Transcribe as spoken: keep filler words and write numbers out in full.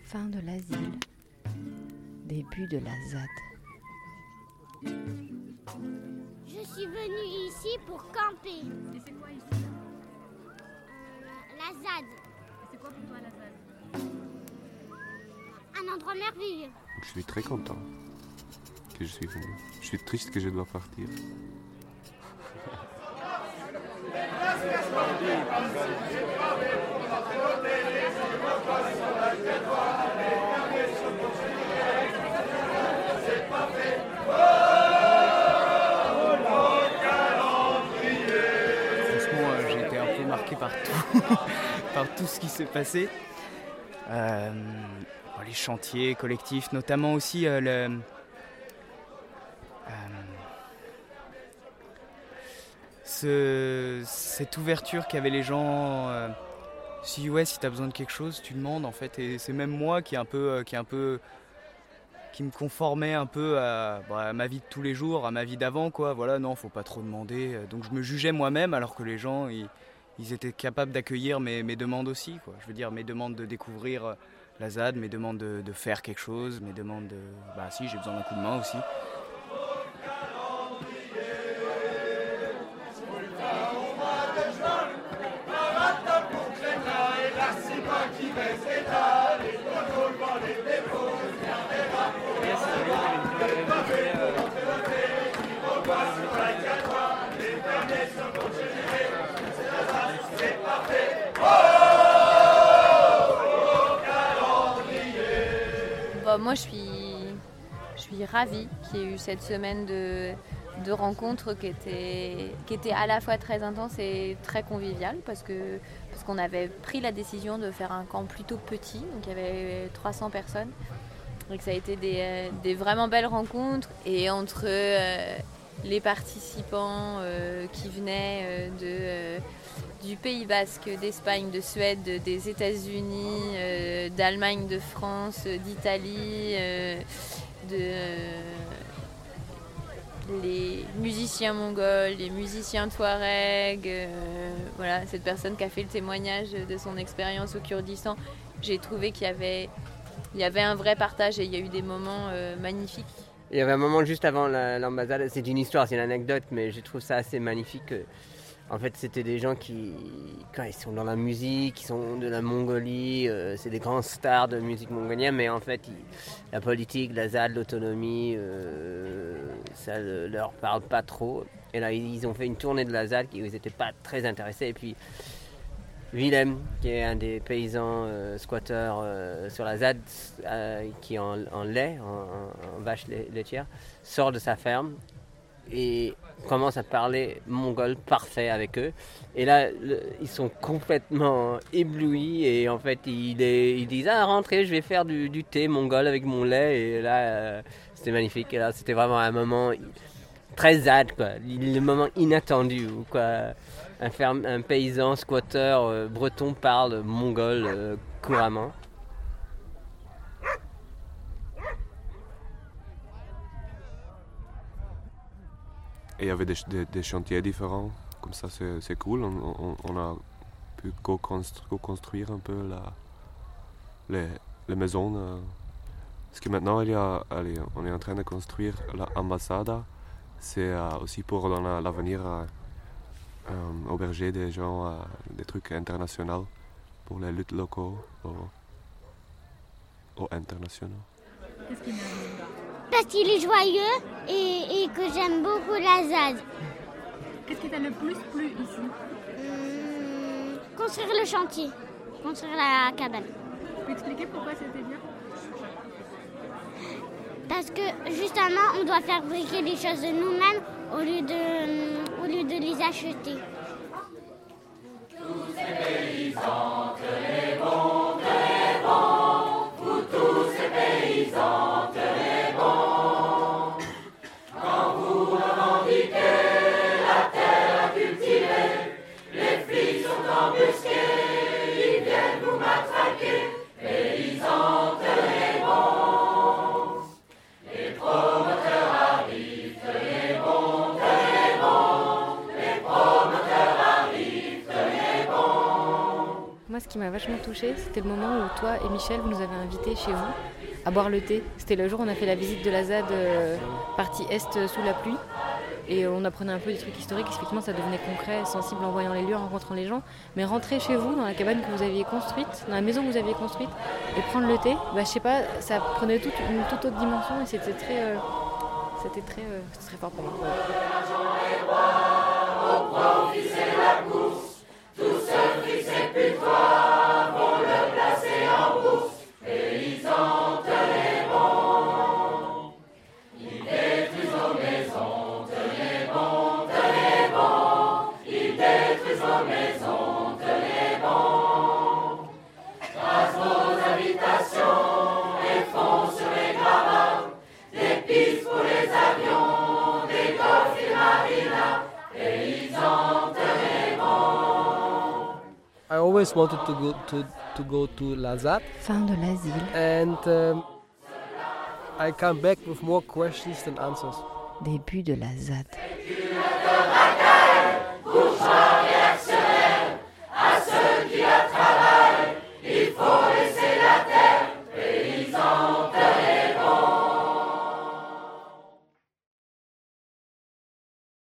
Fin de l'asile. Début de la Z A D. Je suis venue ici pour camper. Et c'est quoi ici là euh, La Z A D. Et c'est quoi pour toi la Z A D? Un endroit merveilleux. Je suis très content que je suis venu. Je suis triste que je dois partir. Franchement, euh, j'ai été un peu marqué par tout, par tout ce qui s'est passé. Euh, les chantiers collectifs, notamment aussi euh, le, euh, ce, cette ouverture qu'avaient les gens. Euh, si ouais, si t'as besoin de quelque chose, tu demandes en fait. Et c'est même moi qui est un peu, euh, qui est un peu, qui me conformait un peu à, bah, à ma vie de tous les jours, à ma vie d'avant, quoi. Voilà, non, faut pas trop demander. Donc je me jugeais moi-même, alors que les gens, ils, ils étaient capables d'accueillir mes, mes demandes aussi, quoi. Je veux dire, mes demandes de découvrir la Z A D, mes demandes de, de faire quelque chose, mes demandes de... Bah si, j'ai besoin d'un coup de main aussi. Bon, moi je suis, je suis ravie qu'il y ait eu cette semaine de, de rencontres qui était, qui était à la fois très intense et très conviviale parce, que, parce qu'on avait pris la décision de faire un camp plutôt petit, donc il y avait trois cents personnes. Donc ça a été des, des vraiment belles rencontres et entre euh, les participants euh, qui venaient euh, de, euh, du Pays Basque, d'Espagne, de Suède, des États-Unis, euh, d'Allemagne, de France, d'Italie, euh, de, euh, les musiciens mongols, les musiciens touaregs, euh, voilà, cette personne qui a fait le témoignage de son expérience au Kurdistan, j'ai trouvé qu'il y avait Il y avait un vrai partage et il y a eu des moments euh, magnifiques. Il y avait un moment juste avant la, l'ambassade, c'est une histoire, c'est une anecdote, mais je trouve ça assez magnifique. En fait, c'était des gens qui, quand ils sont dans la musique, ils sont de la Mongolie, euh, c'est des grands stars de musique mongolienne, mais en fait, ils, la politique, la Z A D, l'autonomie, euh, ça ne leur parle pas trop. Et là, ils ont fait une tournée de la Z A D qui ils n'étaient pas très intéressés. Et puis, Willem, qui est un des paysans euh, squatteurs euh, sur la Z A D, euh, qui est en, en lait, en, en, en vache laitière, sort de sa ferme et commence à parler mongol parfait avec eux. Et là, le, ils sont complètement éblouis et en fait, ils, ils disent « Ah, rentrez, je vais faire du, du thé mongol avec mon lait. » Et là, euh, c'était magnifique. Et là, c'était vraiment un moment très Z A D, quoi. Le moment inattendu, où, quoi. Un, ferme, un paysan squatteur euh, breton parle mongol euh, couramment. Et il y avait des, des, des chantiers différents, comme ça c'est, c'est cool. On, on, on a pu co-construire, co-construire un peu la, les, les maisons. Euh, parce que maintenant il y a, allez, on est en train de construire l'ambassade. C'est euh, aussi pour dans la, l'avenir euh, euh, auberger des gens, euh, des trucs internationaux pour les luttes locaux ou, ou internationaux. Qu'est-ce qui m'arrive? Parce qu'il est joyeux et, et que j'aime beaucoup la Z A D. Qu'est-ce qui t'a le plus plu ici? Hum, construire le chantier, construire la cabane. Tu peux expliquer pourquoi c'était bien? Parce que justement, on doit fabriquer les choses de nous-mêmes au lieu de, au lieu de les acheter. Tous ces paysans, tenez bon, tenez bon, vous tous ces paysans, tenez bon. Quand vous revendiquez la terre à cultiver, les flics sont embusqués, ils viennent vous matraquer. Paysans, tenez bon. Les promoteurs arrivent, tenez bon, tenez bon. Les promoteurs arrivent, tenez bon. vachement touchée, c'était le moment où toi et Michel, vous nous avez invités chez vous à boire le thé. C'était le jour où on a fait la visite de la ZAD euh, partie Est euh, sous la pluie. Et on apprenait un peu des trucs historiques, effectivement ça devenait concret, sensible en voyant les lieux, en rencontrant les gens. Mais rentrer chez vous, dans la cabane que vous aviez construite, dans la maison que vous aviez construite, et prendre le thé, bah, je sais pas, ça prenait toute, une toute autre dimension et c'était très, euh, c'était très, euh, c'était très fort pour moi. I always wanted to go to, to go to La ZAD. Fin de l'asile. And um, I come back with more questions than answers. Début de la ZAD.